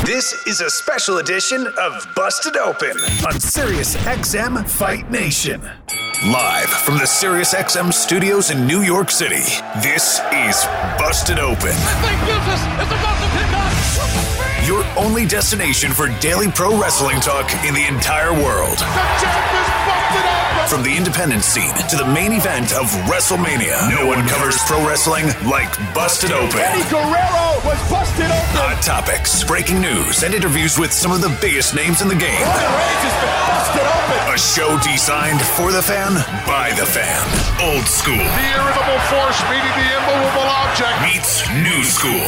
This is a special edition of Busted Open on Sirius XM Fight Nation. Live from the Sirius XM studios in New York City, this is Busted Open. Your only destination for daily pro wrestling talk in the entire world. From the independent scene to the main event of WrestleMania, no one covers pro wrestling like Busted Open. Eddie Guerrero was busted open. Hot topics, breaking news, and interviews with some of the biggest names in the game. Roman Reigns has been busted open. A show designed for the fan, by the fan. Old school The irritable force meeting the immovable object. meets new school.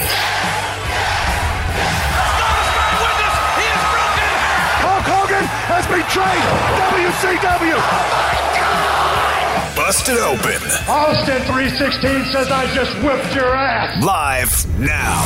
Hulk Hogan has betrayed WCW. Busted Open. Austin 316 says I just whipped your ass. Live now.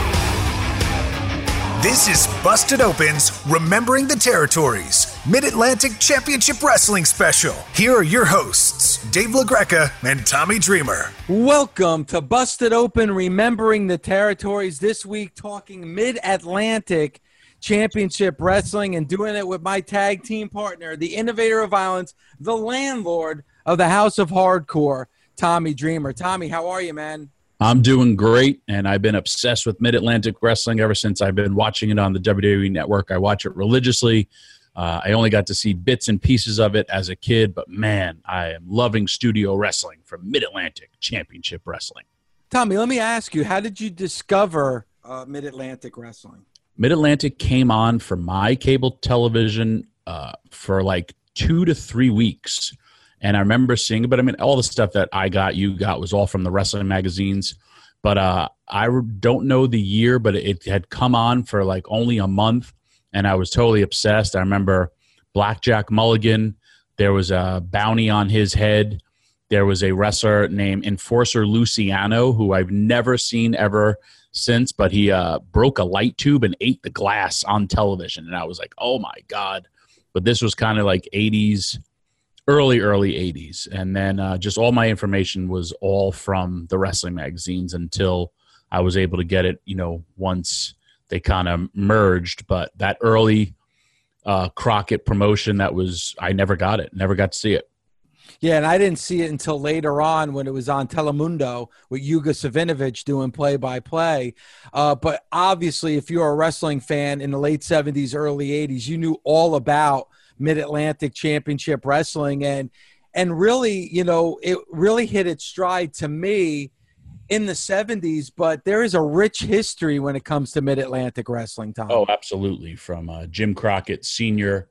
This is Busted Open's Remembering the Territories Mid-Atlantic Championship Wrestling Special. Here are your hosts, Dave LaGreca and Tommy Dreamer. Welcome to Busted Open Remembering the Territories. This week talking Mid-Atlantic Championship Wrestling and doing it with my tag team partner, the innovator of violence, the landlord of the House of Hardcore, Tommy Dreamer. Tommy, how are you, man? I'm doing great, and I've been obsessed with Mid-Atlantic Wrestling ever since I've been watching it on the WWE Network. I watch it religiously. I only got to see bits and pieces of it as a kid, but man, I am loving studio wrestling from Mid-Atlantic Championship Wrestling. Tommy, let me ask you, how did you discover Mid-Atlantic Wrestling? Mid-Atlantic came on for my cable television for like 2 to 3 weeks. And I remember seeing it, but I mean, all the stuff that I got, you got, was all from the wrestling magazines. But I don't know the year, but it had come on for like only a month, and I was totally obsessed. I remember Blackjack Mulligan. There was a bounty on his head. There was a wrestler named Enforcer Luciano, who I've never seen ever since, but he broke a light tube and ate the glass on television. And I was like, oh, my God. But this was kind of like 80s. Early 80s. And then just all my information was all from the wrestling magazines until I was able to get it, once they kind of merged. But that early Crockett promotion, I never got it, never got to see it. Yeah, and I didn't see it until later on when it was on Telemundo with Yuga Savinovich doing play-by-play. But obviously, if you're a wrestling fan in the late 70s, early 80s, you knew all about Mid-Atlantic Championship Wrestling. And really, it really hit its stride to me in the 70s. But there is a rich history when it comes to Mid-Atlantic Wrestling, Tom. Oh, absolutely. From Jim Crockett Sr.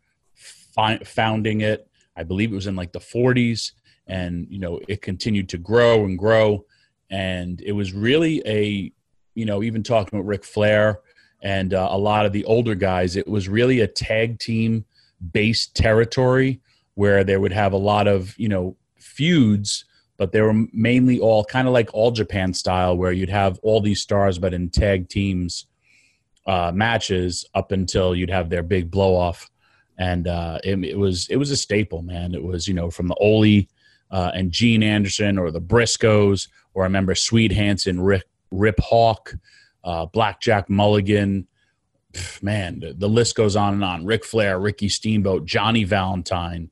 Founding it. I believe it was in like the 40s. And, it continued to grow and grow. And it was really even talking with Ric Flair and a lot of the older guys, it was really a tag team based territory where they would have a lot of, feuds, but they were mainly all kind of like All Japan style, where you'd have all these stars, but in tag teams matches up until you'd have their big blow off. And it was a staple, man. It was, from the Ole and Gene Anderson, or the Briscoes, or I remember Sweet Hansen, Rip Hawk, Blackjack Mulligan. Man, the list goes on and on. Ric Flair, Ricky Steamboat, Johnny Valentine,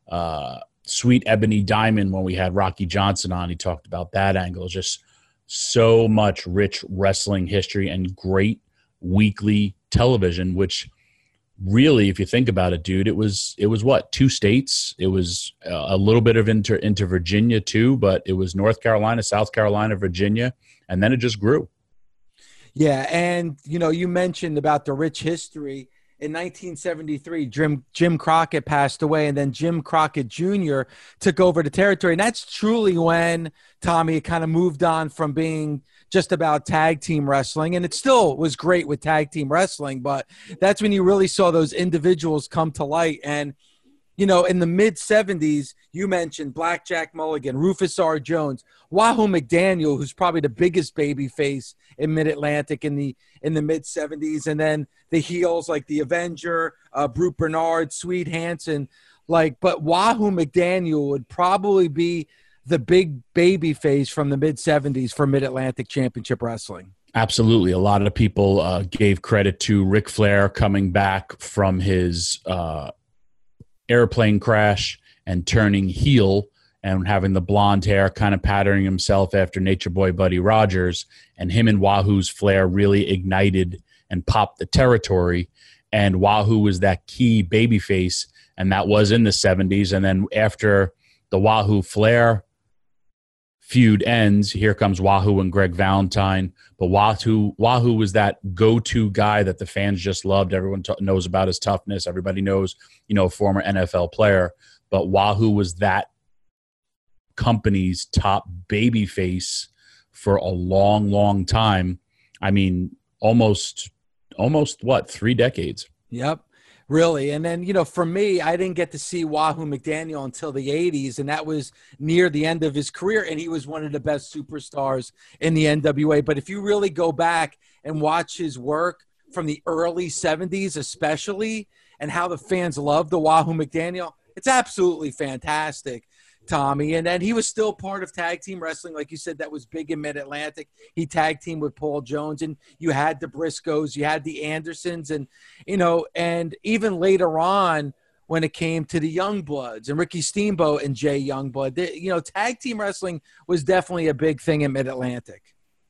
Sweet Ebony Diamond. When we had Rocky Johnson on, he talked about that angle. Just so much rich wrestling history and great weekly television, which really, if you think about it, dude, it was what, 2 states? It was a little bit of into Virginia too, but it was North Carolina, South Carolina, Virginia, and then it just grew. Yeah, and, you mentioned about the rich history. In 1973, Jim Crockett passed away, and then Jim Crockett Jr. took over the territory. And that's truly when, Tommy, it kind of moved on from being just about tag team wrestling. And it still was great with tag team wrestling, but that's when you really saw those individuals come to light. And, in the mid-'70s, you mentioned Blackjack Mulligan, Rufus R. Jones, Wahoo McDaniel, who's probably the biggest baby face in Mid-Atlantic in the mid-'70s, and then the heels like the Avenger, Brute Bernard, Sweet Hansen. But Wahoo McDaniel would probably be the big baby face from the mid-'70s for Mid-Atlantic Championship Wrestling. Absolutely. A lot of people gave credit to Ric Flair coming back from his airplane crash and turning heel and having the blonde hair, kind of patterning himself after Nature Boy Buddy Rogers, and him and Wahoo's flair really ignited and popped the territory. And Wahoo was that key babyface, and that was in the 70s. And then after the Wahoo Flair feud ends, here comes Wahoo and Greg Valentine. But Wahoo was that go-to guy that the fans just loved. Everyone knows about his toughness. Everybody knows, former NFL player. But Wahoo was that company's top baby face for a long, long time. I mean, almost 3 decades. Yep, really. And then, for me, I didn't get to see Wahoo McDaniel until the 80s, and that was near the end of his career, and he was one of the best superstars in the NWA. But if you really go back and watch his work from the early 70s especially, and how the fans loved the Wahoo McDaniel, it's absolutely fantastic, Tommy. And then he was still part of tag team wrestling. Like you said, that was big in Mid-Atlantic. He tag teamed with Paul Jones, and you had the Briscoes, you had the Andersons, and, and even later on when it came to the Young Bloods and Ricky Steamboat and Jay Youngblood, tag team wrestling was definitely a big thing in Mid-Atlantic.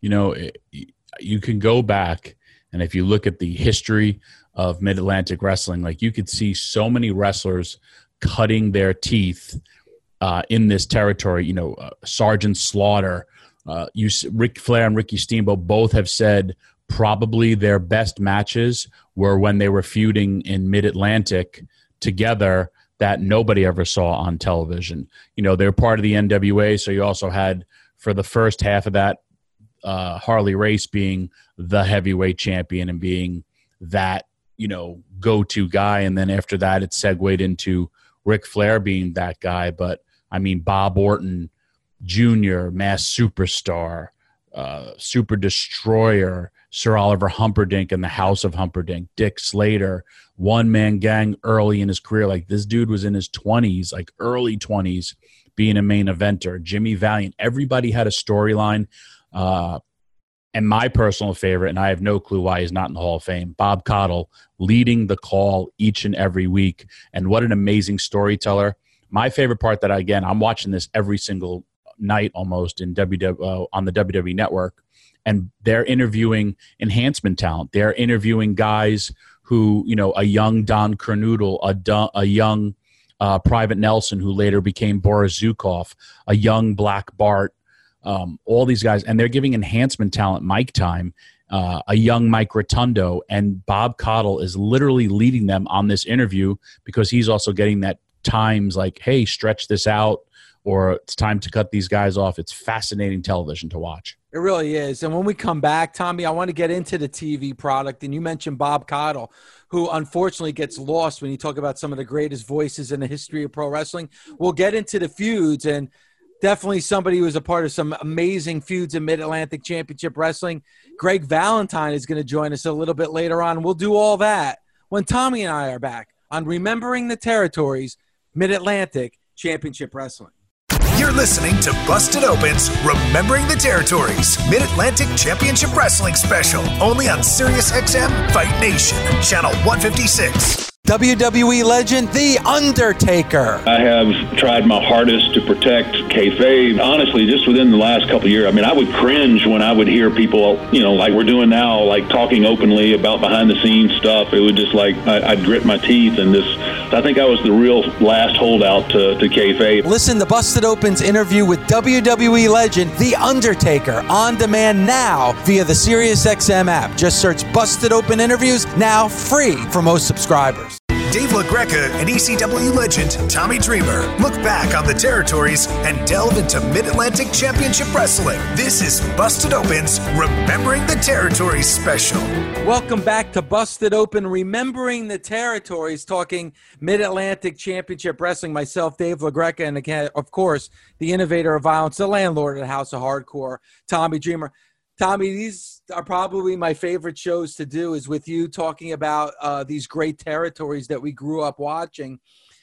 You can go back, and if you look at the history of Mid-Atlantic wrestling, like you could see so many wrestlers cutting their teeth in this territory. Sergeant Slaughter, Ric Flair and Ricky Steamboat both have said probably their best matches were when they were feuding in Mid-Atlantic together that nobody ever saw on television. They're part of the NWA, so you also had, for the first half of that, Harley Race being the heavyweight champion and being that, go-to guy. And then after that, it segued into Ric Flair being that guy. But I mean, Bob Orton Jr., Mass Superstar, Super Destroyer, Sir Oliver Humperdinck and the House of Humperdinck, Dick Slater, one-man gang early in his career. Like, this dude was in his 20s, like early 20s, being a main eventer. Jimmy Valiant. Everybody had a storyline. And my personal favorite, and I have no clue why he's not in the Hall of Fame, Bob Caudle, leading the call each and every week. And what an amazing storyteller. My favorite part that, again, I'm watching this every single night almost on the WWE Network, and they're interviewing enhancement talent. They're interviewing guys who, a young Don Kernoodle, a young Private Nelson, who later became Boris Zukov, a young Black Bart, all these guys, and they're giving enhancement talent mic time, a young Mike Rotundo, and Bob Caudle is literally leading them on this interview because he's also getting that times like, hey, stretch this out, or it's time to cut these guys off. It's fascinating television to watch. It really is. And when we come back, Tommy, I want to get into the TV product. And you mentioned Bob Caudle, who unfortunately gets lost when you talk about some of the greatest voices in the history of pro wrestling. We'll get into the feuds, and definitely somebody who was a part of some amazing feuds in Mid-Atlantic Championship Wrestling. Greg Valentine is going to join us a little bit later on. We'll do all that when Tommy and I are back on Remembering the Territories, Mid-Atlantic Championship Wrestling. You're listening to Busted Open's Remembering the Territories Mid-Atlantic Championship Wrestling Special, only on SiriusXM Fight Nation, Channel 156. WWE legend, The Undertaker. I have tried my hardest to protect kayfabe. Honestly, just within the last couple of years, I mean, I would cringe when I would hear people, like we're doing now, like talking openly about behind-the-scenes stuff. It would just I'd grit my teeth, and I think I was the real last holdout to kayfabe. Listen to Busted Open's interview with WWE legend, The Undertaker, on demand now via the SiriusXM app. Just search Busted Open Interviews, now free for most subscribers. Dave LaGreca and ECW legend Tommy Dreamer look back on the territories and delve into Mid-Atlantic Championship Wrestling. This is Busted Open's Remembering the Territories special. Welcome back to Busted Open, Remembering the Territories, talking Mid-Atlantic Championship Wrestling. Myself, Dave LaGreca, and again, of course, the innovator of violence, the landlord of the House of Hardcore, Tommy Dreamer. Tommy, these are probably my favorite shows to do, is with you talking about these great territories that we grew up watching.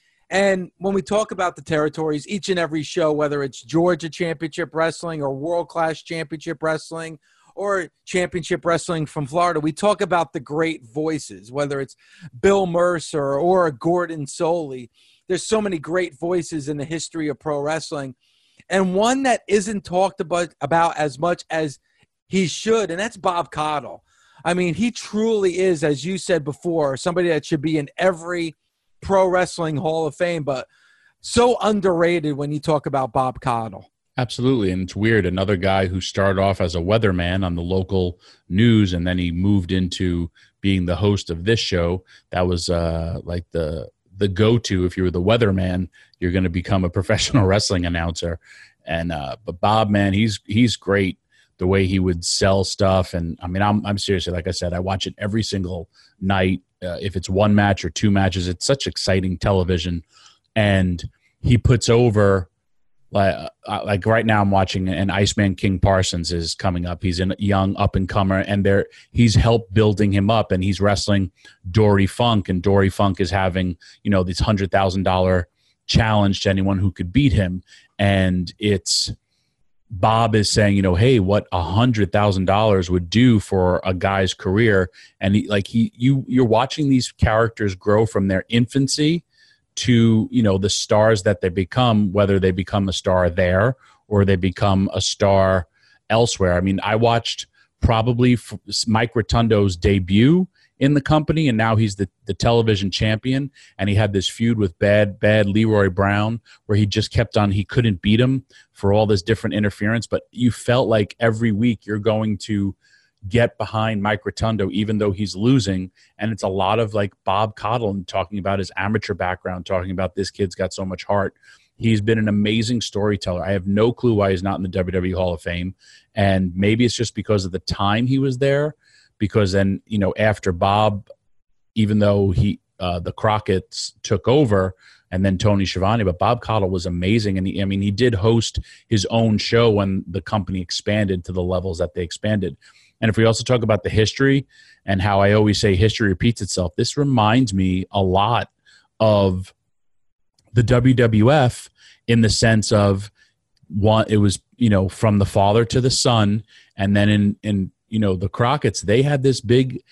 And when we talk about the territories, each and every show, whether it's Georgia Championship Wrestling or World Class Championship Wrestling or Championship Wrestling from Florida, we talk about the great voices, whether it's Bill Mercer or Gordon Soley. There's so many great voices in the history of pro wrestling. And one that isn't talked about as much as he should, and that's Bob Caudle. I mean, he truly is, as you said before, somebody that should be in every pro wrestling Hall of Fame, but so underrated when you talk about Bob Caudle. Absolutely. And it's weird. Another guy who started off as a weatherman on the local news, and then he moved into being the host of this show. That was like the go-to. If you were the weatherman, you're going to become a professional wrestling announcer. And but Bob, man, he's great. The way he would sell stuff. And I mean, I'm seriously, like I said, I watch it every single night. If it's one match or two matches, it's such exciting television. And he puts over, like right now I'm watching, and Iceman King Parsons is coming up. He's a young up-and-comer, and he's helped building him up, and he's wrestling Dory Funk, and Dory Funk is having, this $100,000 challenge to anyone who could beat him. And it's Bob is saying, hey, what $100,000 would do for a guy's career. And you're watching these characters grow from their infancy to, the stars that they become, whether they become a star there or they become a star elsewhere. I mean, I watched probably Mike Rotundo's debut in the company, and now he's the television champion, and he had this feud with bad Leroy Brown where he just kept on, he couldn't beat him for all this different interference, but you felt like every week you're going to get behind Mike Rotundo even though he's losing. And it's a lot of like Bob Caudle and talking about his amateur background, talking about this kid's got so much heart. He's been an amazing storyteller. I have no clue why he's not in the WWE Hall of Fame, and maybe it's just because of the time he was there. Because then, after Bob, even though the Crockett's took over, and then Tony Schiavone, but Bob Caudle was amazing. And he did host his own show when the company expanded to the levels that they expanded. And if we also talk about the history and how I always say history repeats itself, this reminds me a lot of the WWF in the sense of it was, from the father to the son, and then in the Crockett's, they had this big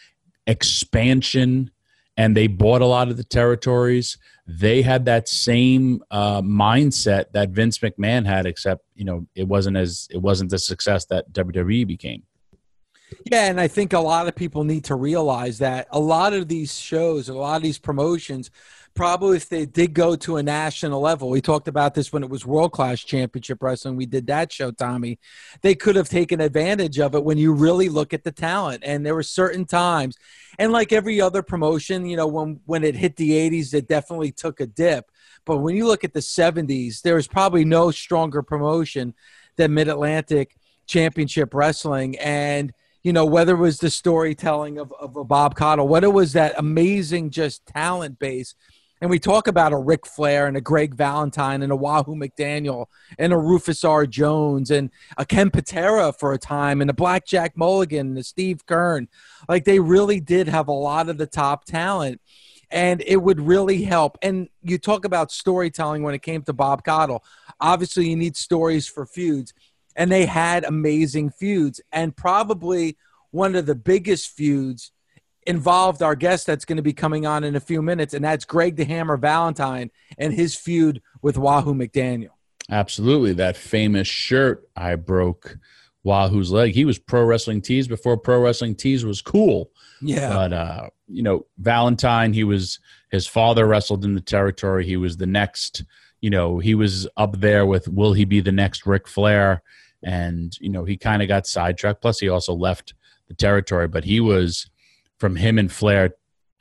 expansion and they bought a lot of the territories. They had that same mindset that Vince McMahon had, except, it wasn't the success that WWE became. Yeah, and I think a lot of people need to realize that a lot of these shows, a lot of these promotions, probably if they did go to a national level, we talked about this when it was World Class Championship Wrestling, we did that show, Tommy, they could have taken advantage of it when you really look at the talent. And there were certain times, and like every other promotion, when it hit the 80s, it definitely took a dip. But when you look at the 70s, there was probably no stronger promotion than Mid-Atlantic Championship Wrestling. And whether it was the storytelling of a Bob Caudle, whether it was that amazing just talent base. And we talk about a Ric Flair and a Greg Valentine and a Wahoo McDaniel and a Rufus R. Jones and a Ken Patera for a time and a Blackjack Mulligan and a Steve Kern. Like, they really did have a lot of the top talent, and it would really help. And you talk about storytelling when it came to Bob Caudle. Obviously, you need stories for feuds. And they had amazing feuds. And probably one of the biggest feuds involved our guest that's going to be coming on in a few minutes, and that's Greg the Hammer Valentine and his feud with Wahoo McDaniel. Absolutely. That famous shirt, I broke Wahoo's leg. He was Pro Wrestling Tees before Pro Wrestling Tees was cool. Yeah. But, Valentine, his father wrestled in the territory. He was the next, he was up there with, will he be the next Ric Flair? And, he kind of got sidetracked. Plus, he also left the territory. But he was, from him and Flair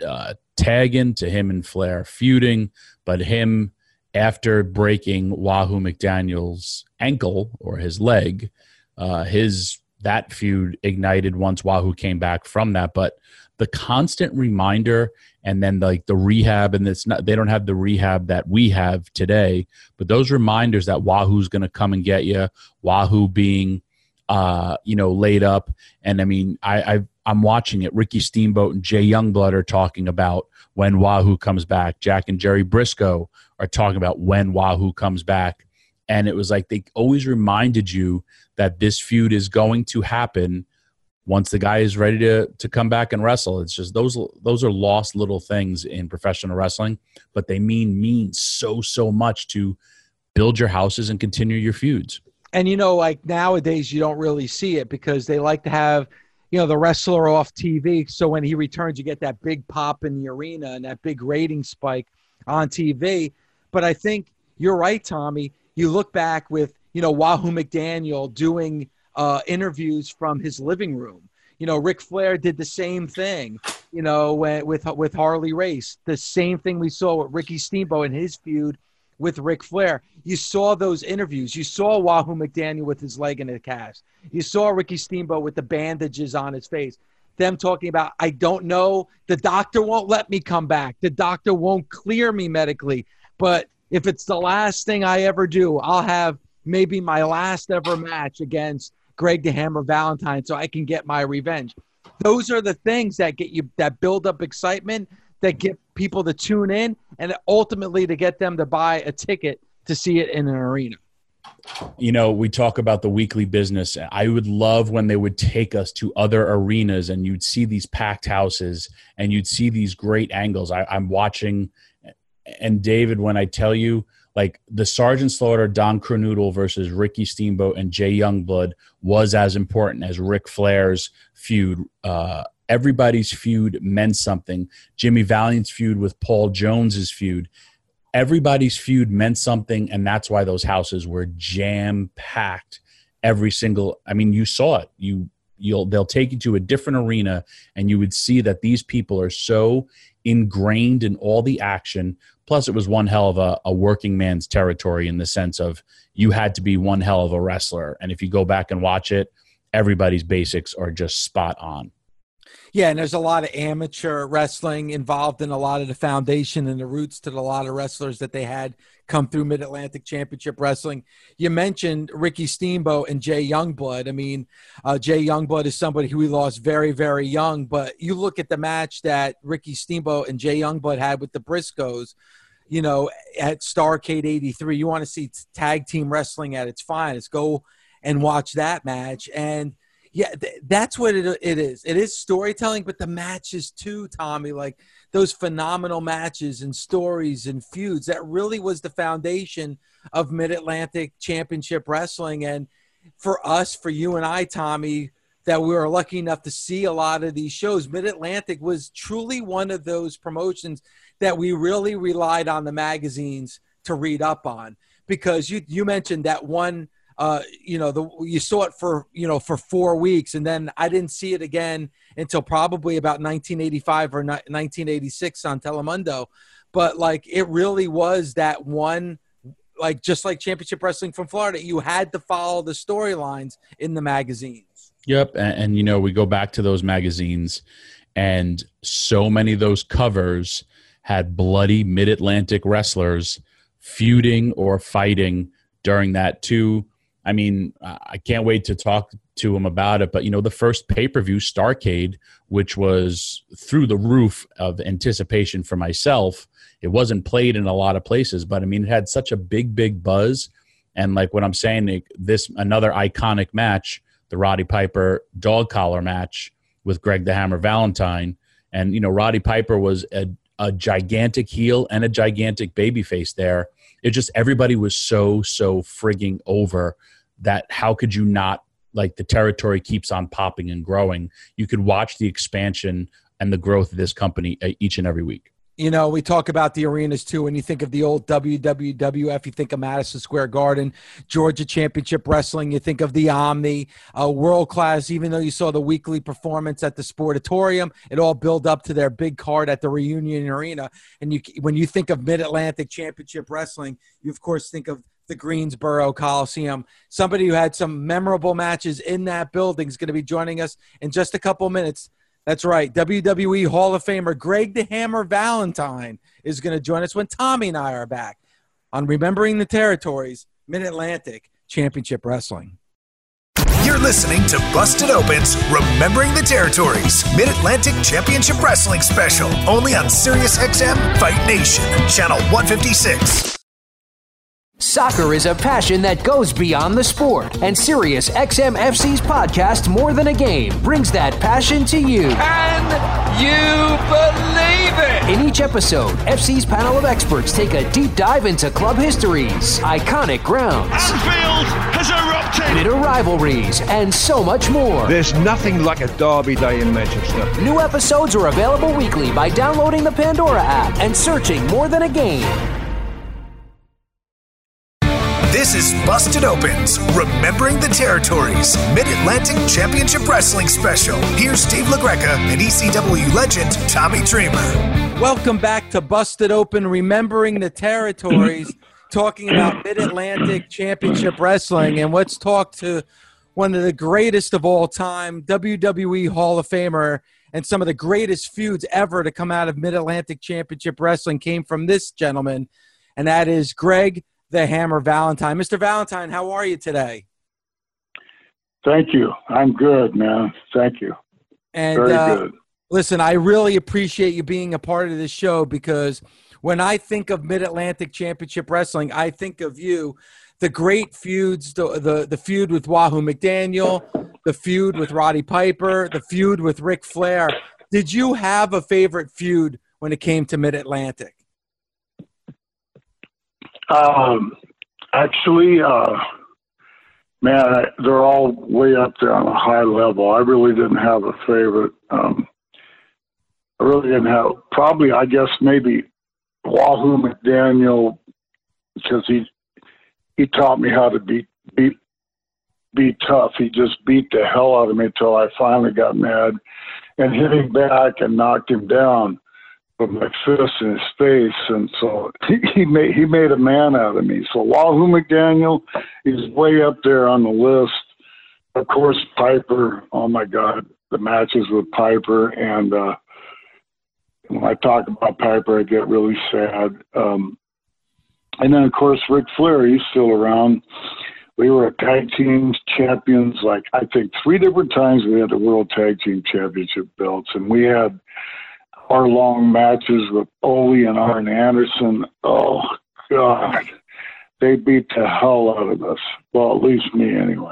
tagging to him and Flair feuding. But him, after breaking Wahoo McDaniel's ankle or his leg, that feud ignited once Wahoo came back from that. But the constant reminder, and then like the rehab, and they don't have the rehab that we have today, but those reminders that Wahoo's going to come and get you, Wahoo being, laid up. And I mean, I'm watching it. Ricky Steamboat and Jay Youngblood are talking about when Wahoo comes back. Jack and Jerry Briscoe are talking about when Wahoo comes back. And it was like they always reminded you that this feud is going to happen once the guy is ready to come back and wrestle. It's just those are lost little things in professional wrestling, but they mean so much to build your houses and continue your feuds. And, like nowadays you don't really see it because they like to have, the wrestler off TV. So when he returns, you get that big pop in the arena and that big rating spike on TV. But I think you're right, Tommy. You look back with, Wahoo McDaniel doing interviews from his living room. Ric Flair did the same thing, with Harley Race. The same thing we saw with Ricky Steamboat and his feud with Ric Flair. You saw those interviews. You saw Wahoo McDaniel with his leg in a cast. You saw Ricky Steamboat with the bandages on his face. Them talking about, I don't know, the doctor won't let me come back. The doctor won't clear me medically. But if it's the last thing I ever do, I'll have maybe my last ever match against Greg the Hammer Valentine so I can get my revenge. Those are the things that get you, that build up excitement, that get people to tune in, and ultimately to get them to buy a ticket to see it in an arena. We talk about the weekly business. I would love when they would take us to other arenas and you'd see these packed houses and you'd see these great angles. I'm watching, and David, when I tell you, like the Sergeant Slaughter, Don Kernodle versus Ricky Steamboat and Jay Youngblood was as important as Ric Flair's feud. Everybody's feud meant something. Jimmy Valiant's feud with Paul Jones's feud. Everybody's feud meant something, and that's why those houses were jam-packed. Every single, you saw it. They'll take you to a different arena, and you would see that these people are so ingrained in all the action. Plus, it was one hell of a working man's territory in the sense of you had to be one hell of a wrestler. And if you go back and watch it, everybody's basics are just spot on. Yeah, and there's a lot of amateur wrestling involved in a lot of the foundation and the roots to a lot of wrestlers that they had come through Mid-Atlantic Championship Wrestling. You mentioned Ricky Steamboat and Jay Youngblood. Jay Youngblood is somebody who we lost very, very young, but you look at the match that Ricky Steamboat and Jay Youngblood had with the Briscoes, at Starrcade 83. You want to see tag team wrestling at its finest. Go and watch that match. And yeah, that's what it is. It is storytelling, but the matches too, Tommy, like those phenomenal matches and stories and feuds, that really was the foundation of Mid-Atlantic Championship Wrestling. And for us, for you and I, Tommy, that we were lucky enough to see a lot of these shows, Mid-Atlantic was truly one of those promotions that we really relied on the magazines to read up on. Because you mentioned that one, you saw it for 4 weeks, and then I didn't see it again until probably about 1985 or 1986 on Telemundo. But like, it really was that one, like just like Championship Wrestling from Florida, you had to follow the storylines in the magazines. Yep. And we go back to those magazines, and so many of those covers had bloody Mid-Atlantic wrestlers feuding or fighting during that too. I can't wait to talk to him about it. But, the first pay-per-view, Starrcade, which was through the roof of anticipation for myself, it wasn't played in a lot of places. But, it had such a big buzz. And like what I'm saying, another iconic match, the Roddy Piper dog collar match with Greg the Hammer Valentine. And, Roddy Piper was a gigantic heel and a gigantic babyface there. It just, everybody was so frigging over that how could you not, like, the territory keeps on popping and growing. You could watch the expansion and the growth of this company each and every week. We talk about the arenas too. When you think of the old WWF, you think of Madison Square Garden, Georgia Championship Wrestling. You think of the Omni, World Class. Even though you saw the weekly performance at the Sportatorium, it all built up to their big card at the Reunion Arena. And when you think of Mid-Atlantic Championship Wrestling, you of course think of the Greensboro Coliseum. Somebody who had some memorable matches in that building is going to be joining us in just a couple minutes. That's right. WWE Hall of Famer Greg the Hammer Valentine is going to join us when Tommy and I are back on Remembering the Territories, Mid-Atlantic Championship Wrestling. You're listening to Busted Open's Remembering the Territories, Mid-Atlantic Championship Wrestling Special, only on SiriusXM Fight Nation, Channel 156. Soccer is a passion that goes beyond the sport, and Sirius XM FC's podcast, More Than a Game, brings that passion to you. Can you believe it? In each episode, FC's panel of experts take a deep dive into club histories, iconic grounds, Anfield has erupted, bitter rivalries, and so much more. There's nothing like a derby day in Manchester. New episodes are available weekly by downloading the Pandora app and searching More Than a Game. This is Busted Open's Remembering the Territories Mid-Atlantic Championship Wrestling Special. Here's Steve LaGreca and ECW legend Tommy Dreamer. Welcome back to Busted Open, Remembering the Territories, talking about Mid-Atlantic Championship Wrestling. And let's talk to one of the greatest of all time, WWE Hall of Famer, and some of the greatest feuds ever to come out of Mid-Atlantic Championship Wrestling came from this gentleman, and that is Greg the Hammer Valentine. Mr. Valentine, how are you today? Thank you. I'm good, man. Thank you. And very good. Listen, I really appreciate you being a part of this show, because when I think of Mid-Atlantic Championship Wrestling, I think of you. The great feuds, the feud with Wahoo McDaniel, the feud with Roddy Piper, the feud with Ric Flair. Did you have a favorite feud when it came to Mid-Atlantic? Actually, man, they're all way up there on a high level. I really didn't have a favorite. I really didn't have, probably, I guess, maybe Wahoo McDaniel, because he taught me how to be tough. He just beat the hell out of me until I finally got mad and hit him back and knocked him down with my fist in his face, and so he made a man out of me. So Wahoo McDaniel is way up there on the list. Of course, Piper. Oh my God, the matches with Piper, and when I talk about Piper, I get really sad. And then of course Ric Flair, he's still around. We were tag team champions, like I think 3 different times. We had the World Tag Team Championship belts, and we had hour-long matches with Ole and Arn Anderson. Oh, God. They beat the hell out of us. Well, at least me anyway.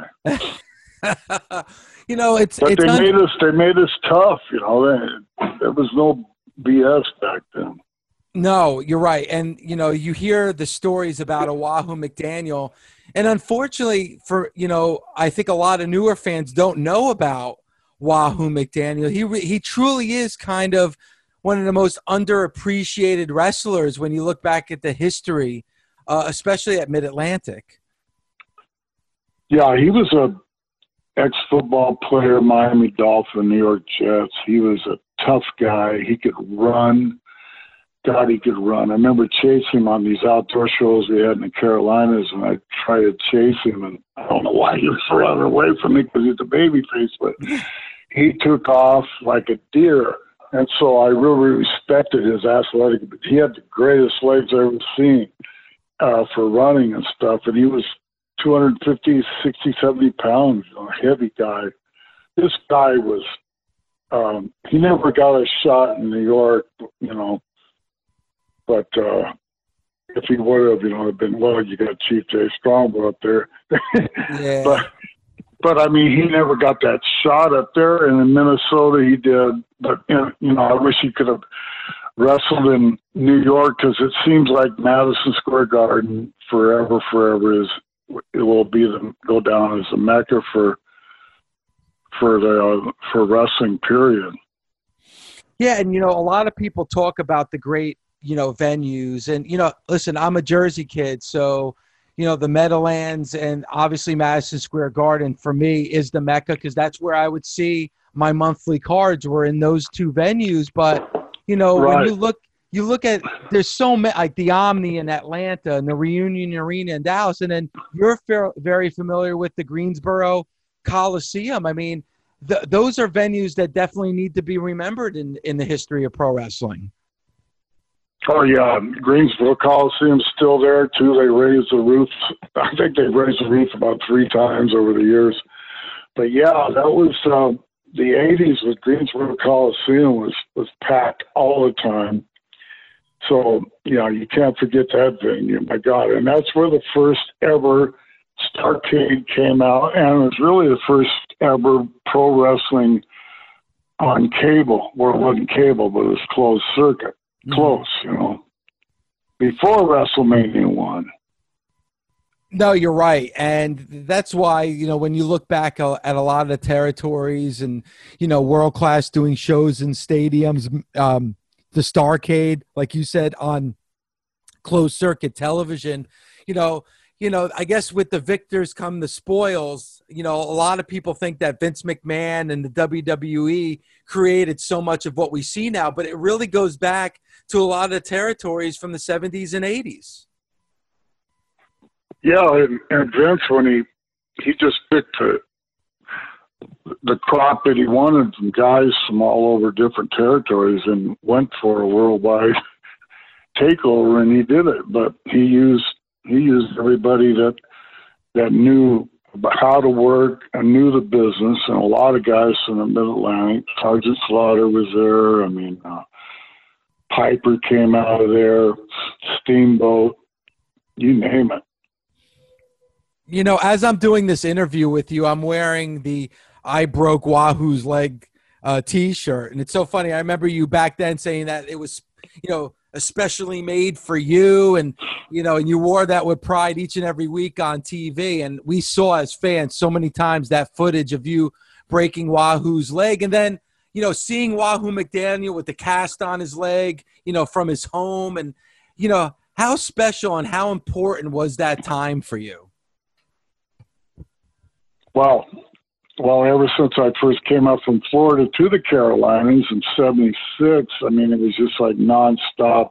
You know, they made us tough, you know. There was no BS back then. No, you're right. And, you know, you hear the stories about Wahoo McDaniel, and unfortunately I think a lot of newer fans don't know about Wahoo McDaniel. He truly is kind of one of the most underappreciated wrestlers when you look back at the history, especially at Mid-Atlantic. Yeah, he was a ex-football player, Miami Dolphin, New York Jets. He was a tough guy. He could run. God, he could run. I remember chasing him on these outdoor shows we had in the Carolinas, and I tried to chase him, and I don't know why he was running away from me, because he's a baby face, but he took off like a deer. And so I really respected his athletic. He had the greatest legs I've ever seen for running and stuff. And he was 250, 60, 70 pounds, a heavy guy. This guy was, he never got a shot in New York, you know. But if he would have, it'd been, well, you got Chief Jay Strongbow up there. Yeah. But I mean, he never got that shot up there, and in Minnesota he did. But, I wish he could have wrestled in New York, because it seems like Madison Square Garden forever will go down as a mecca for wrestling, period. Yeah, and, a lot of people talk about the great, venues. And, listen, I'm a Jersey kid, so – the Meadowlands and obviously Madison Square Garden for me is the mecca, because that's where I would see my monthly cards were in those 2 venues. But, right. When you look at, there's so many, like the Omni in Atlanta and the Reunion Arena in Dallas, and then you're very familiar with the Greensboro Coliseum. I mean, those are venues that definitely need to be remembered in the history of pro wrestling. Oh, yeah. Greensboro Coliseum's still there, too. They raised the roof. I think they've raised the roof about 3 times over the years. But, yeah, that was the 80s with Greensboro Coliseum was packed all the time. So, you can't forget that venue, my God. And that's where the first ever Starrcade came out, and it was really the first ever pro wrestling on cable, where it wasn't cable, but it was closed circuit. Close, before WrestleMania 1. No, you're right. And that's why, when you look back at a lot of the territories and, world-class doing shows in stadiums, the Starrcade, like you said, on closed circuit television, I guess with the victors come the spoils. A lot of people think that Vince McMahon and the WWE created so much of what we see now, but it really goes back to a lot of the territories from the 70s and 80s. Yeah, and Vince, when he just picked the crop that he wanted from guys from all over different territories and went for a worldwide takeover, and he did it. But he used everybody that knew how to work and knew the business, and a lot of guys from the Mid-Atlantic. Sergeant Slaughter was there. I mean, Piper came out of there, Steamboat, you name it. As I'm doing this interview with you, I'm wearing the I Broke Wahoo's Leg T-shirt. And it's so funny. I remember you back then saying that it was, especially made for you. And, and you wore that with pride each and every week on TV. And we saw as fans so many times that footage of you breaking Wahoo's leg. And then, seeing Wahoo McDaniel with the cast on his leg, from his home. And, how special and how important was that time for you? Well, ever since I first came up from Florida to the Carolinas in '76, I mean, it was just like nonstop,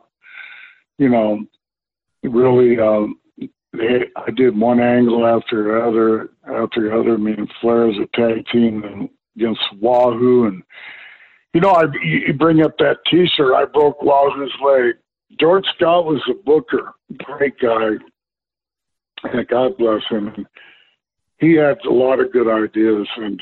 really, I did one angle after the other, me and Flair as a tag team against Wahoo. And, you bring up that T-shirt, I broke Wahoo's leg. George Scott was a booker, great guy, and God bless him. And he had a lot of good ideas, and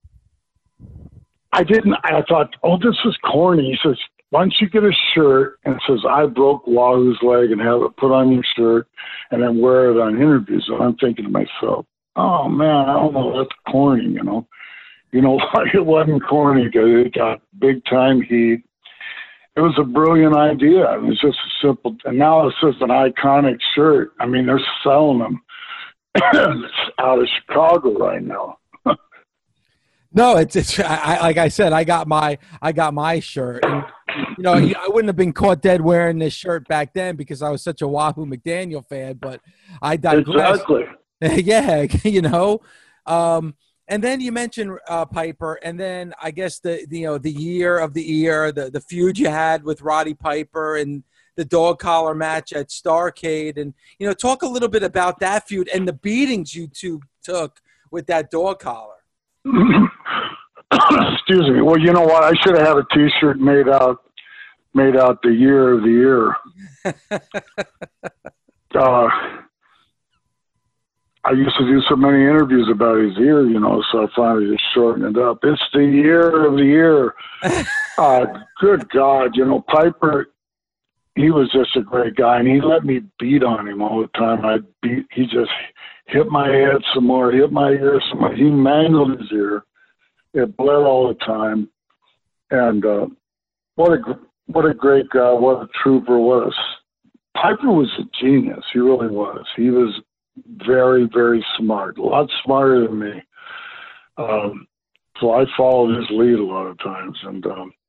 I thought, this is corny. He says, why don't you get a shirt and it says, I broke Wahoo's leg, and have it put on your shirt and then wear it on interviews. And I'm thinking to myself, oh man, I don't know, that's corny, it wasn't corny because it got big time heat. It was a brilliant idea. It was just a simple, and now it's just an iconic shirt. I mean, they're selling them. It's out of Chicago right now. No, it's like I said, I got my shirt, and I wouldn't have been caught dead wearing this shirt back then because I was such a Wahoo McDaniel fan. But I digress. Exactly. Yeah, and then you mentioned Piper, and then I guess the year of the year, the feud you had with Roddy Piper and the dog collar match at Starrcade, and talk a little bit about that feud and the beatings you two took with that dog collar. Excuse me. Well, you know what? I should have had a T-shirt made out the year of the year. I used to do so many interviews about his ear, so I finally just shortened it up. It's the year of the year. Good God, Piper. He was just a great guy, and he let me beat on him all the time. He just hit my head some more, hit my ear some more. He mangled his ear. It bled all the time. And what a great guy, what a trooper, Piper was a genius. He really was. He was very, very smart, a lot smarter than me. So I followed his lead a lot of times. And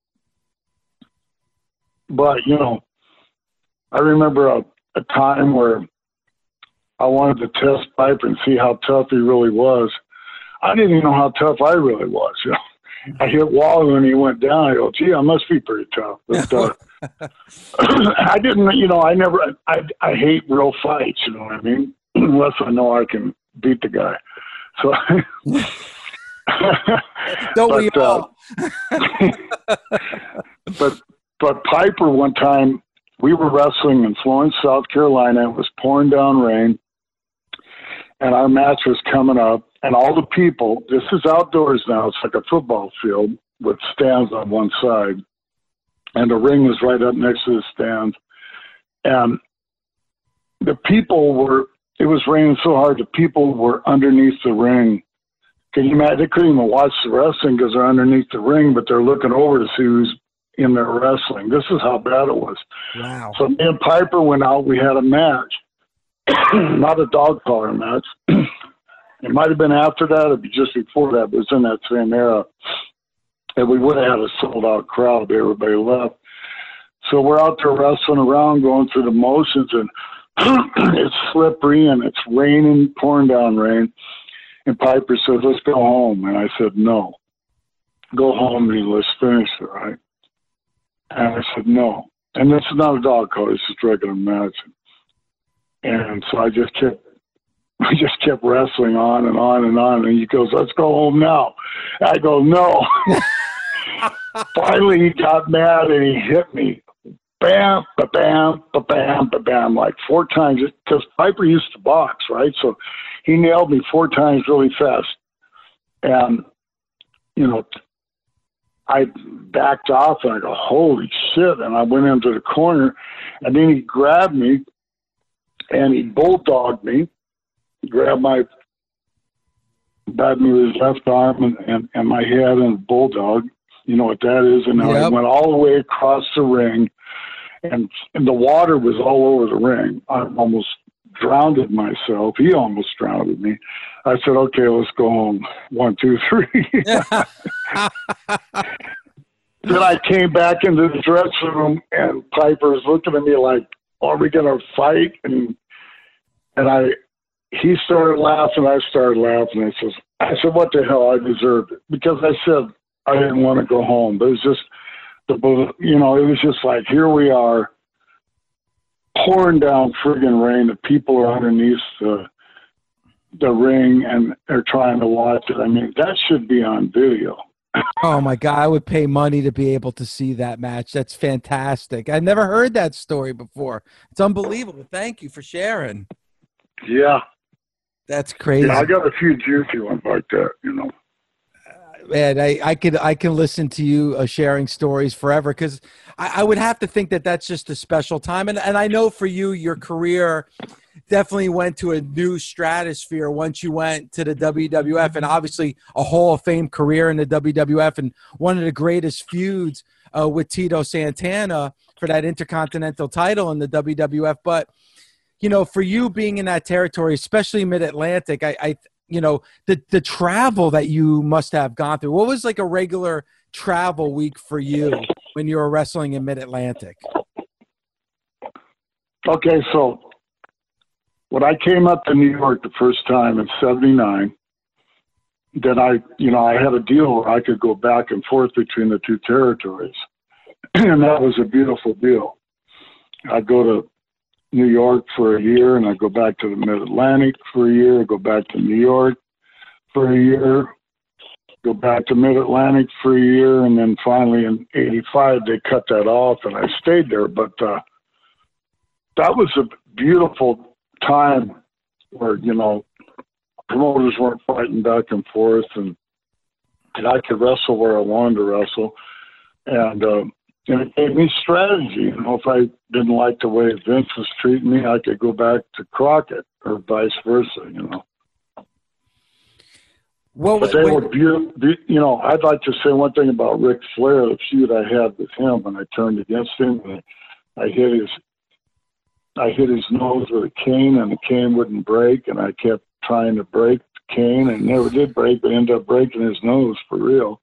but, I remember a time where I wanted to test Piper and see how tough he really was. I didn't even know how tough I really was. I hit Wahoo and he went down. I go, gee, I must be pretty tough. But I didn't, I hate real fights, you know what I mean? Unless I know I can beat the guy. So, don't we all? But Piper, one time, we were wrestling in Florence, South Carolina. It was pouring down rain, and our match was coming up. And all the people, this is outdoors now. It's like a football field with stands on one side, and the ring was right up next to the stands. And the people were, it was raining so hard, the people were underneath the ring. Can you imagine? They couldn't even watch the wrestling because they're underneath the ring, but they're looking over to see who's in there wrestling. This is how bad it was. Wow. So me and Piper went out. We had a match, not a dog collar match. It might have been after that or just before that, but it was in that same era. And we would have had a sold-out crowd, but everybody left. So we're out there wrestling around, going through the motions, and it's slippery, and it's raining, pouring down rain. And Piper said, let's go home. And I said, no. Go home and let's finish it, right? And I said, no. And this is not a dog collar, it's just a regular match. And so I just kept wrestling on and on and on. And he goes, let's go home now. I go, no. Finally, he got mad and he hit me. Bam, ba-bam, ba-bam, ba-bam, like 4 times. Because Piper used to box, right? So he nailed me 4 times really fast. And, you know, I backed off and I go, holy shit. And I went into the corner and then he grabbed me and he bulldogged me, grabbed me with his left arm and my head and bulldog. You know what that is? And I went all the way across the ring and the water was all over the ring. I almost drowned myself. He almost drowned me. I said, okay, let's go home. 1, 2, 3. Then I came back into the dressing room and Piper was looking at me like, are we going to fight? And he started laughing. I started laughing. I said, what the hell? I deserved it. Because I said I didn't want to go home. But it was just, it was just like, here we are, pouring down friggin' rain. The people are underneath the ring and they're trying to watch it. I mean, that should be on video. Oh my God, I would pay money to be able to see that match. That's fantastic. I never heard that story before. It's unbelievable. Thank you for sharing. Yeah. That's crazy. Yeah, I got a few juicy ones like that, Man, I can listen to you sharing stories forever because I would have to think that that's just a special time. And I know for you, your career definitely went to a new stratosphere once you went to the WWF, and obviously a Hall of Fame career in the WWF and one of the greatest feuds with Tito Santana for that Intercontinental title in the WWF. But, for you being in that territory, especially Mid-Atlantic, the travel that you must have gone through. What was like a regular travel week for you when you were wrestling in Mid-Atlantic? Okay, so when I came up to New York the first time in '79, then I had a deal where I could go back and forth between the 2 territories. And that was a beautiful deal. I'd go to New York for a year, and I'd go back to the Mid-Atlantic for a year, go back to New York for a year, go back to Mid-Atlantic for a year, and then finally in '85 they cut that off, and I stayed there. But that was a beautiful time where, promoters weren't fighting back and forth, and I could wrestle where I wanted to wrestle. And it gave me strategy. If I didn't like the way Vince was treating me, I could go back to Crockett or vice versa, But they were beautiful. I'd like to say one thing about Ric Flair, the feud I had with him when I turned against him. And I hit his nose with a cane, and the cane wouldn't break, and I kept trying to break the cane, and it never did break, but ended up breaking his nose for real.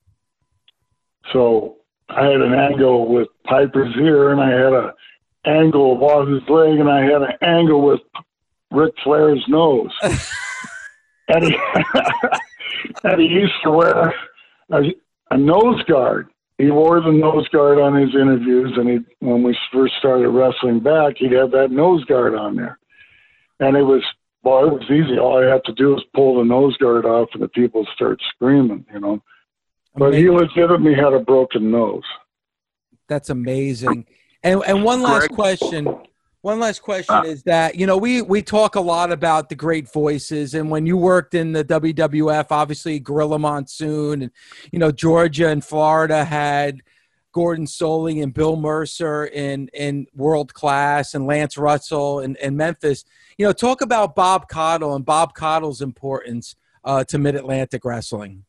So I had an angle with Piper's ear, and I had an angle of Waz's leg, and I had an angle with Ric Flair's nose. and he used to wear a nose guard. He wore the nose guard on his interviews, and when we first started wrestling back, he'd have that nose guard on there. And it was easy. All I had to do was pull the nose guard off, and the people start screaming, But he legitimately had a broken nose. That's amazing. And one last question. One last question is that, we talk a lot about the great voices, and when you worked in the WWF, obviously Gorilla Monsoon and, Georgia and Florida had Gordon Solie and Bill Mercer in World Class and Lance Russell and Memphis. Talk about Bob Caudle and Bob Caudle's importance to Mid-Atlantic wrestling.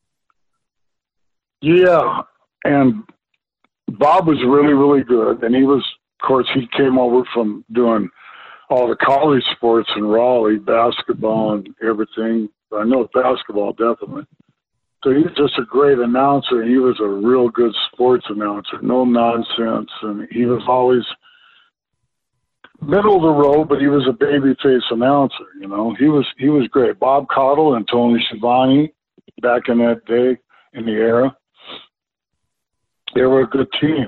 Yeah, and Bob was really, really good. And of course, he came over from doing all the college sports in Raleigh, basketball and everything. I know basketball, definitely. So he was just a great announcer. He was a real good sports announcer, no nonsense. And he was always middle of the road, but he was a babyface announcer, He was great. Bob Caudle and Tony Schiavone, back in that day, in the era, they were a good team.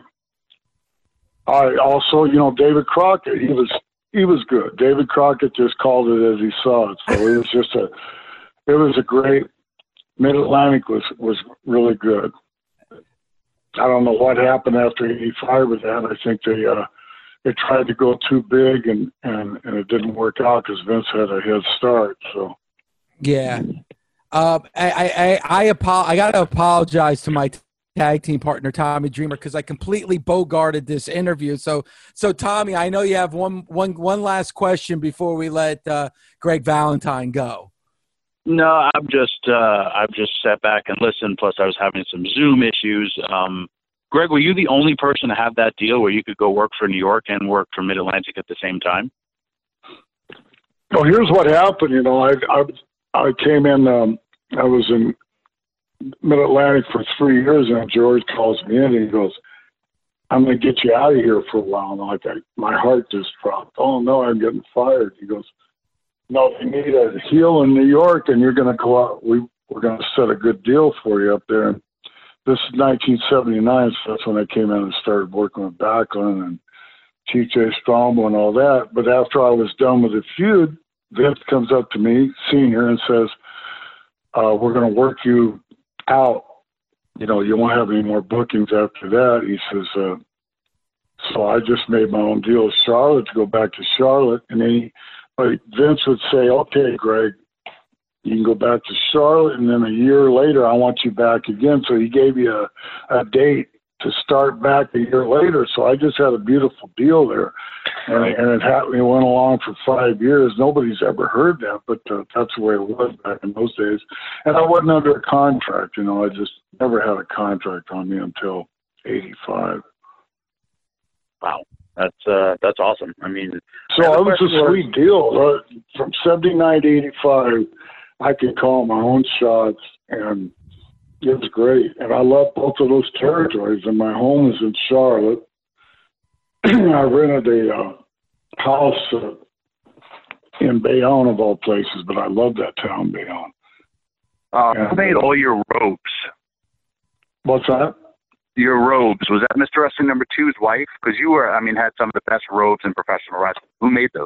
Also, David Crockett, he was good. David Crockett just called it as he saw it. So it was a great, Mid-Atlantic was really good. I don't know what happened after 85 with that. I think they tried to go too big and it didn't work out because Vince had a head start. So yeah, I got to apologize to my tag team partner Tommy Dreamer because I completely bogarted this interview. So Tommy, I know you have one last question before we let Greg Valentine go. No, I've just sat back and listened. Plus, I was having some Zoom issues. Greg, were you the only person to have that deal where you could go work for New York and work for Mid-Atlantic at the same time? Well, here's what happened. I came in. I was in Mid-Atlantic for 3 years, and George calls me in and he goes, "I'm going to get you out of here for a while." And my heart just dropped. "Oh no, I'm getting fired." He goes, "No, they need a heel in New York, and you're going to go out. We're going to set a good deal for you up there." And this is 1979, so that's when I came in and started working with Backlund and TJ Strombo and all that. But after I was done with the feud, Vince comes up to me, senior, and says, "We're going to work you out. You won't have any more bookings after that." He says, so I just made my own deal with Charlotte to go back to Charlotte. And then Vince would say, "Okay, Greg, you can go back to Charlotte, and then a year later, I want you back again." So he gave you a date to start back a year later. So I just had a beautiful deal there. And it went along for 5 years. Nobody's ever heard that, but that's the way it was back in those days. And I wasn't under a contract. I just never had a contract on me until 85. Wow. That's awesome. I mean, so it was a sweet deal. From 79 to 85, I could call my own shots, and it was great. And I love both of those territories. And my home is in Charlotte. I rented a house in Bayonne, of all places, but I love that town, Bayonne. Who made all your robes? What's that? Your robes. Was that Mr. Wrestling number 2's wife? Because you had some of the best robes in professional wrestling. Who made those?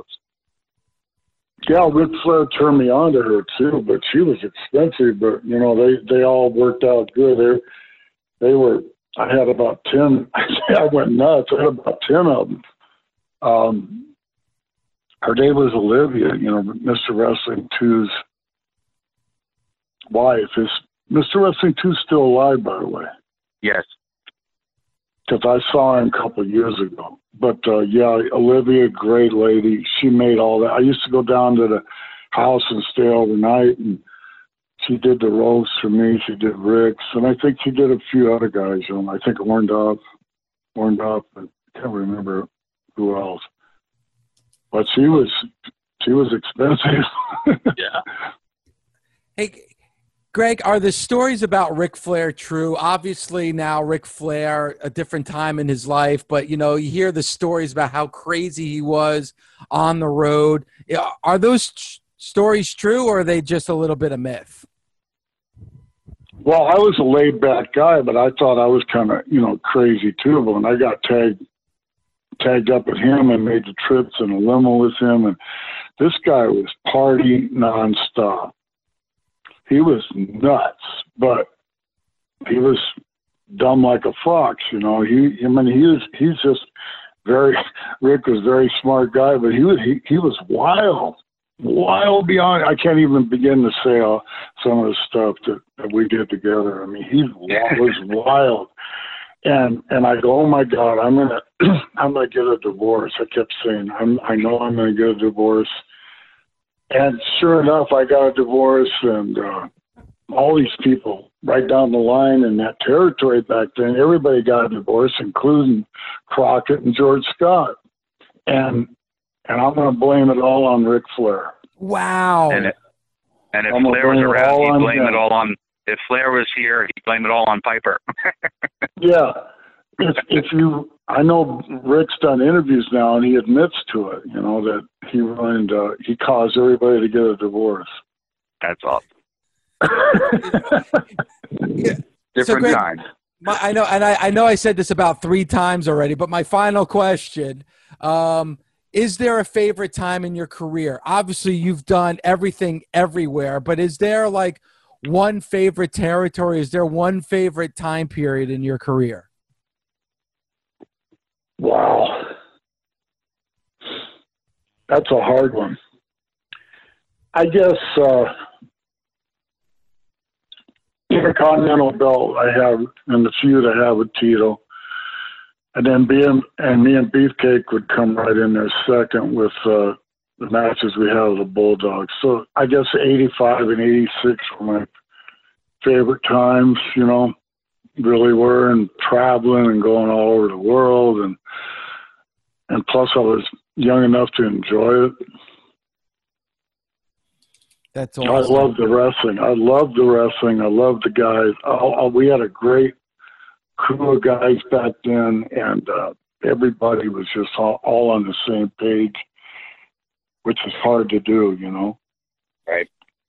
Yeah, Ric Flair turned me on to her too, but she was expensive. But they all worked out good. They were. I had about 10. I went nuts. I had about 10 of them. Her name was Olivia. Mr. Wrestling 2's wife. Is Mr. Wrestling 2 still alive, by the way? Yes. Because I saw him a couple of years ago. But, yeah, Olivia, great lady. She made all that. I used to go down to the house and stay overnight, and she did the roast for me. She did Rick's, and I think she did a few other guys. I think Orndorff, I can't remember who else. But she was expensive. Yeah. Hey, Greg, are the stories about Ric Flair true? Obviously now Ric Flair, a different time in his life, but, you hear the stories about how crazy he was on the road. Are those stories true, or are they just a little bit of myth? Well, I was a laid-back guy, but I thought I was kind of, crazy too. But when I got tagged up with him and made the trips in a limo with him, and this guy was party nonstop. He was nuts, but he was dumb like a fox. He's just very. Rick was a very smart guy, but he was wild beyond. I can't even begin to say some of the stuff that we did together. I mean, he was wild, And I go, oh my God, I'm gonna get a divorce. I kept saying, I know I'm gonna get a divorce. And sure enough, I got a divorce, and all these people right down the line in that territory back then, everybody got a divorce, including Crockett and George Scott. And I'm going to blame it all on Ric Flair. Wow. And if Flair was around, he'd blame it all on. If Flair was here, he'd blame it all on Piper. Yeah. If you, I know Rick's done interviews now, and he admits to it. You know that he ruined. He caused everybody to get a divorce. That's awesome. Yeah. Different time. I know, and I know I said this about 3 times already, but my final question, is there a favorite time in your career? Obviously, you've done everything everywhere, but is there like one favorite territory? Is there one favorite time period in your career? Wow. That's a hard one. I guess Intercontinental belt I have, and the feud I have with Tito. And then me and Beefcake would come right in there second with the matches we had with the Bulldogs. So I guess 85 and 86 were my favorite times, you know, really were, and traveling and going all over the world. And plus I was young enough to enjoy it. That's awesome. I love the wrestling. I love the guys. We had a great crew of guys back then, and everybody was just all on the same page, which is hard to do, you know. Right.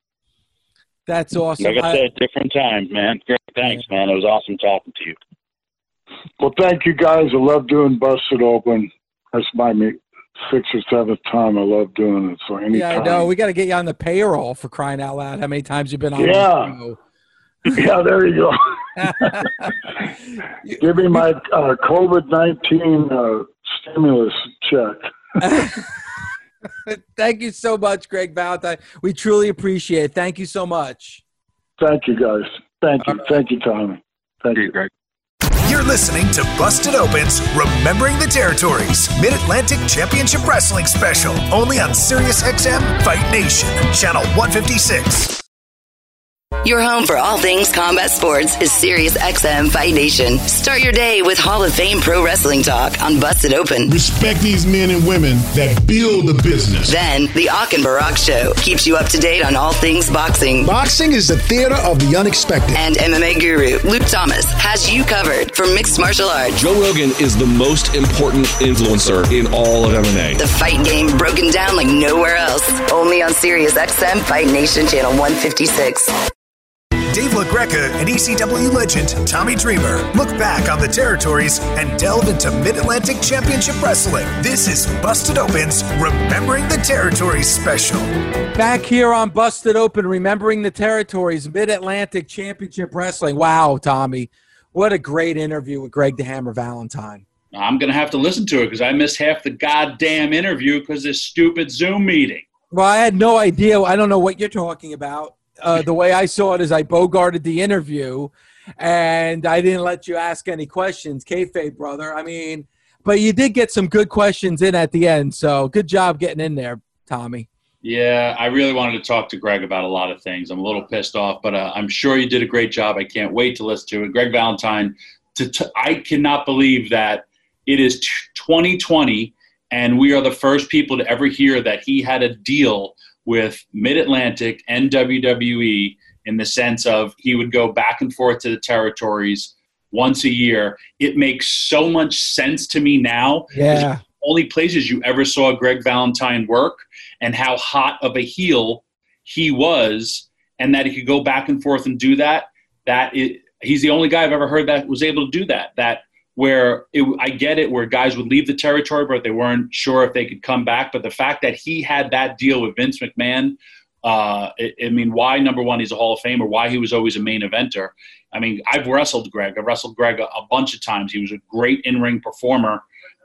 That's awesome. Like I said, different times, man. Great. Thanks, man. It was awesome talking to you. Well, thank you, guys. I love doing Busted Open. That's my 6th or 7th time I love doing it. So anytime. Yeah, I know. We got to get you on the payroll, for crying out loud. How many times you've been on? Yeah. Yeah, there you go. Give me my COVID-19 stimulus check. Thank you so much, Greg Valentine. We truly appreciate it. Thank you so much. Thank you, guys. Thank you. Thank you, Tommy. Thank you, Greg. You're listening to Busted Open's Remembering the Territories Mid-Atlantic Championship Wrestling Special, only on SiriusXM Fight Nation, Channel 156. Your home for all things combat sports is SiriusXM Fight Nation. Start your day with Hall of Fame Pro Wrestling Talk on Busted Open. Respect these men and women that build the business. Then, the Ak and Barak Show keeps you up to date on all things boxing. Boxing is the theater of the unexpected. And MMA guru Luke Thomas has you covered for mixed martial arts. Joe Rogan is the most important influencer in all of MMA. The fight game broken down like nowhere else. Only on SiriusXM Fight Nation Channel 156. Dave LaGreca and ECW legend Tommy Dreamer look back on the territories and delve into Mid-Atlantic Championship Wrestling. This is Busted Open's Remembering the Territories special. Back here on Busted Open, Remembering the Territories, Mid-Atlantic Championship Wrestling. Wow, Tommy. What a great interview with Greg the Hammer Valentine. I'm going to have to listen to it because I missed half the goddamn interview because of this stupid Zoom meeting. Well, I had no idea. I don't know what you're talking about. The way I saw it is I bogarted the interview, and I didn't let you ask any questions, kayfabe, brother. I mean, but you did get some good questions in at the end, so good job getting in there, Tommy. Yeah, I really wanted to talk to Greg about a lot of things. I'm a little pissed off, but I'm sure you did a great job. I can't wait to listen to it. Greg Valentine, I cannot believe that it is 2020, and we are the first people to ever hear that he had a deal with Mid-Atlantic and WWE in the sense of he would go back and forth to the territories once a year. It makes so much sense to me now. Yeah. Only places you ever saw Greg Valentine work and how hot of a heel he was, and that he could go back and forth and do that. He's the only guy I've ever heard that was able to do that. I get it, where guys would leave the territory, but they weren't sure if they could come back. But the fact that he had that deal with Vince McMahon, why, number one, he's a Hall of Famer, why he was always a main eventer. I mean, I've wrestled Greg. I've wrestled Greg a bunch of times. He was a great in-ring performer.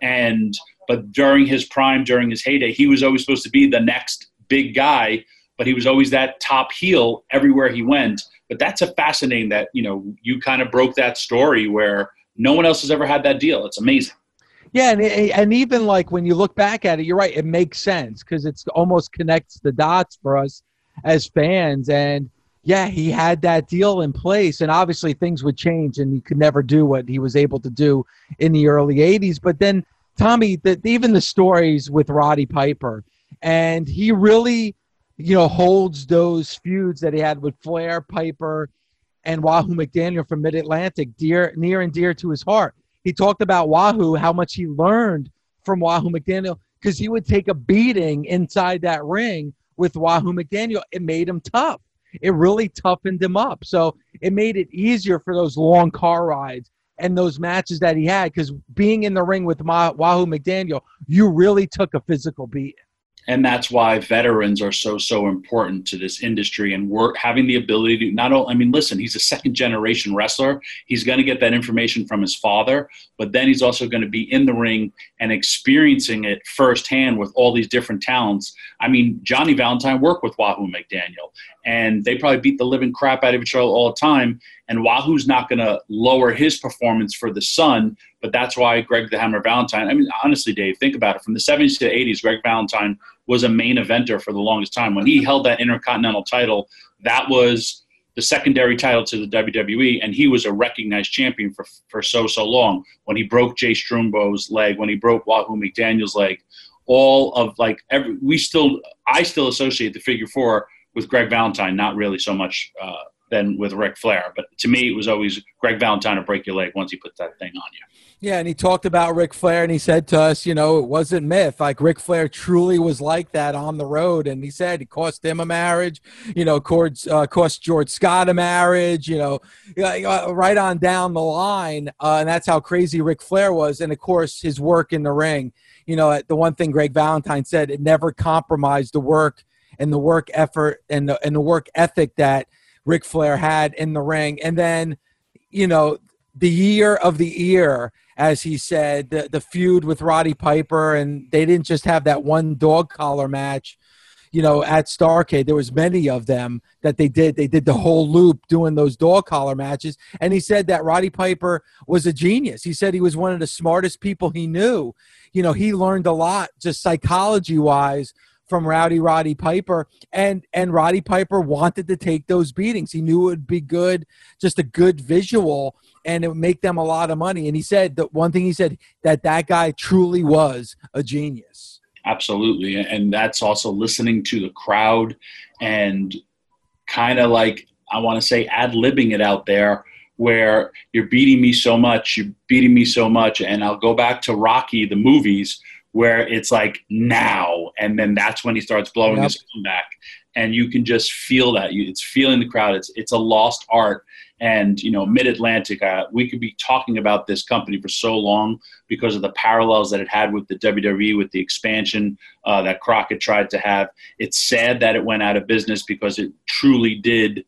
But during his prime, during his heyday, he was always supposed to be the next big guy, but he was always that top heel everywhere he went. But that's a fascinating that, you kind of broke that story where No one else has ever had that deal. It's amazing. Yeah, and even like when you look back at it, you're right. It makes sense because it's almost connects the dots for us as fans. And yeah, he had that deal in place, and obviously things would change, and he could never do what he was able to do in the early '80s. But then, Tommy, even the stories with Roddy Piper, and he really, holds those feuds that he had with Flair, Piper, and Wahoo McDaniel from Mid-Atlantic near and dear to his heart. He talked about Wahoo, how much he learned from Wahoo McDaniel, because he would take a beating inside that ring with Wahoo McDaniel. It made him tough. It really toughened him up. So it made it easier for those long car rides and those matches that he had, because being in the ring with Wahoo McDaniel, you really took a physical beating. And that's why veterans are so important to this industry, and having the ability to not only, listen, he's a second generation wrestler. He's going to get that information from his father, but then he's also going to be in the ring and experiencing it firsthand with all these different talents. Johnny Valentine worked with Wahoo McDaniel, and they probably beat the living crap out of each other all the time. And Wahoo's not going to lower his performance for the son, but that's why Greg the Hammer Valentine, honestly, Dave, think about it. From the 70s to the 80s, Greg Valentine was a main eventer for the longest time. When he held that Intercontinental title, that was the secondary title to the WWE, and he was a recognized champion for so long. When he broke Jay Strumbo's leg, when he broke Wahoo McDaniel's leg, all of I still associate the figure four with Greg Valentine, not really so much than with Ric Flair. But to me, it was always Greg Valentine to break your leg once he put that thing on you. Yeah, and he talked about Ric Flair, and he said to us, it wasn't myth. Like, Ric Flair truly was like that on the road, and he said it cost him a marriage, cost George Scott a marriage, right on down the line, and that's how crazy Ric Flair was. And, of course, his work in the ring. The one thing Greg Valentine said, it never compromised the work and the work effort and the work ethic that Ric Flair had in the ring. And then, the year of the ear, as he said, the feud with Roddy Piper, and they didn't just have that one dog collar match, at Starrcade. There was many of them that they did. They did the whole loop doing those dog collar matches. And he said that Roddy Piper was a genius. He said he was one of the smartest people he knew. He learned a lot just psychology-wise from Roddy Piper, and Roddy Piper wanted to take those beatings. He knew it would be good, just a good visual, and it would make them a lot of money. And he said that one thing he said, that guy truly was a genius. Absolutely. And that's also listening to the crowd and kind of like, I want to say, ad-libbing it out there, where you're beating me so much. And I'll go back to Rocky, the movies, where it's like now, and then that's when he starts blowing his comeback, and you can just feel that. It's feeling the crowd. It's a lost art. And Mid-Atlantic, we could be talking about this company for so long because of the parallels that it had with the WWE, with the expansion that Crockett tried to have. It's sad that it went out of business because it truly did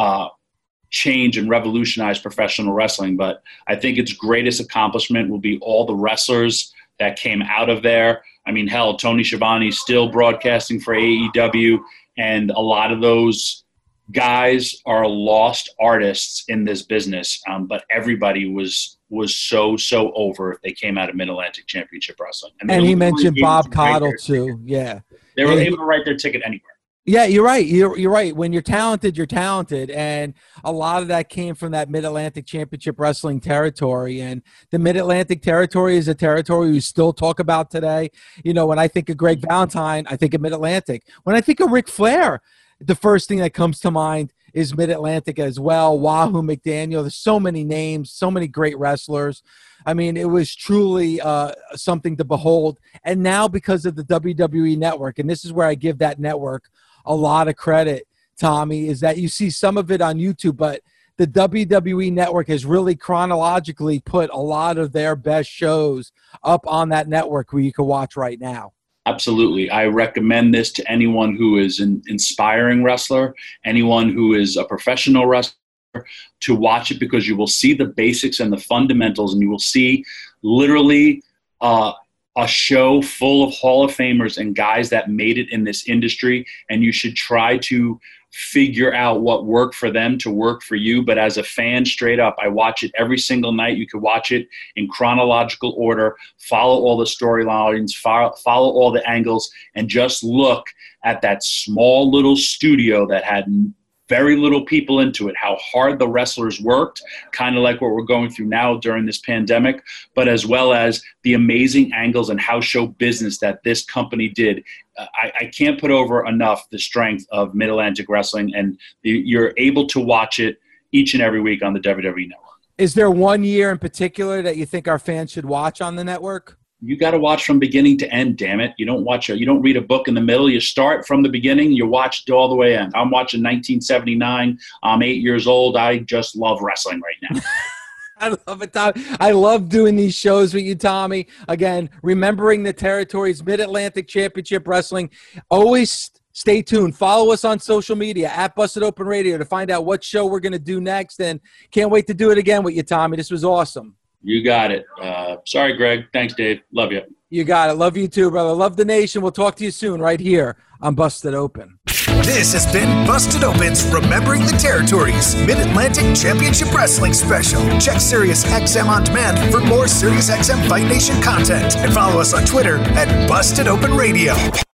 change and revolutionize professional wrestling. But I think its greatest accomplishment will be all the wrestlers that came out of there. Hell, Tony Schiavone's still broadcasting for AEW, and a lot of those guys are lost artists in this business. But everybody was so over if they came out of Mid-Atlantic Championship Wrestling. And he mentioned Bob Caudle too. Yeah, they were able to write their ticket anywhere. Yeah, you're right. You're right. When you're talented, you're talented. And a lot of that came from that Mid-Atlantic Championship Wrestling territory. And the Mid-Atlantic territory is a territory we still talk about today. When I think of Greg Valentine, I think of Mid-Atlantic. When I think of Ric Flair, the first thing that comes to mind is Mid-Atlantic as well. Wahoo McDaniel. There's so many names, so many great wrestlers. It was truly something to behold. And now because of the WWE Network, and this is where I give that network a lot of credit, Tommy, is that you see some of it on YouTube, but the WWE Network has really chronologically put a lot of their best shows up on that network where you can watch right now. Absolutely. I recommend this to anyone who is an inspiring wrestler, anyone who is a professional wrestler, to watch it, because you will see the basics and the fundamentals, and you will see literally a show full of Hall of Famers and guys that made it in this industry, and you should try to figure out what worked for them to work for you. But as a fan, straight up, I watch it every single night. You could watch it in chronological order, follow all the storylines, follow all the angles, and just look at that small little studio that had very little people into it, how hard the wrestlers worked, kind of like what we're going through now during this pandemic, but as well as the amazing angles and house show business that this company did. I can't put over enough the strength of Mid-Atlantic Wrestling, and you're able to watch it each and every week on the WWE Network. Is there one year in particular that you think our fans should watch on the network? You got to watch from beginning to end, damn it. You don't read a book in the middle. You start from the beginning, you watch it all the way in. I'm watching 1979. I'm 8 years old. I just love wrestling right now. I love it, Tom. I love doing these shows with you, Tommy. Again, remembering the territories, Mid-Atlantic Championship Wrestling. Always stay tuned. Follow us on social media at Busted Open Radio to find out what show we're going to do next. And can't wait to do it again with you, Tommy. This was awesome. You got it. Sorry, Greg. Thanks, Dave. Love you. You got it. Love you too, brother. Love the nation. We'll talk to you soon right here on Busted Open. This has been Busted Open's Remembering the Territories Mid-Atlantic Championship Wrestling Special. Check SiriusXM On Demand for more SiriusXM Fight Nation content and follow us on Twitter at Busted Open Radio.